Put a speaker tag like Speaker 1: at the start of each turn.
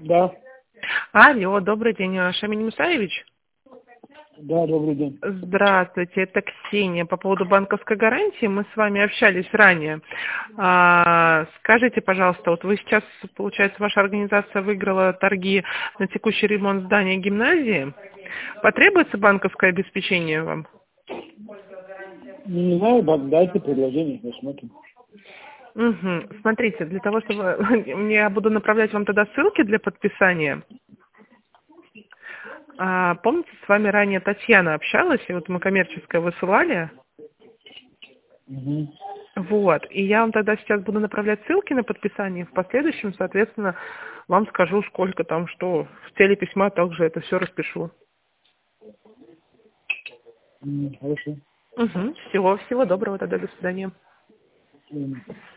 Speaker 1: Да,
Speaker 2: Алло, добрый день, Шамиль Мусаевич.
Speaker 1: да, добрый день.
Speaker 2: Здравствуйте, это Ксения. По поводу банковской гарантии мы с вами общались ранее. Скажите, пожалуйста, вот вы сейчас, получается, ваша организация выиграла торги на текущий ремонт здания гимназии. Потребуется банковское обеспечение вам?
Speaker 1: Не знаю, дайте предложение, посмотрим.
Speaker 2: Угу. Смотрите, для того, чтобы я буду направлять вам тогда ссылки для подписания. Помните, с вами ранее Татьяна общалась, и вот мы коммерческое высылали.
Speaker 1: Угу.
Speaker 2: Вот, и я вам тогда сейчас буду направлять ссылки на подписание, в последующем, соответственно, вам скажу, сколько там, что в теле письма также это все распишу.
Speaker 1: Хорошо.
Speaker 2: Угу. Всего доброго тогда, до свидания.
Speaker 1: М.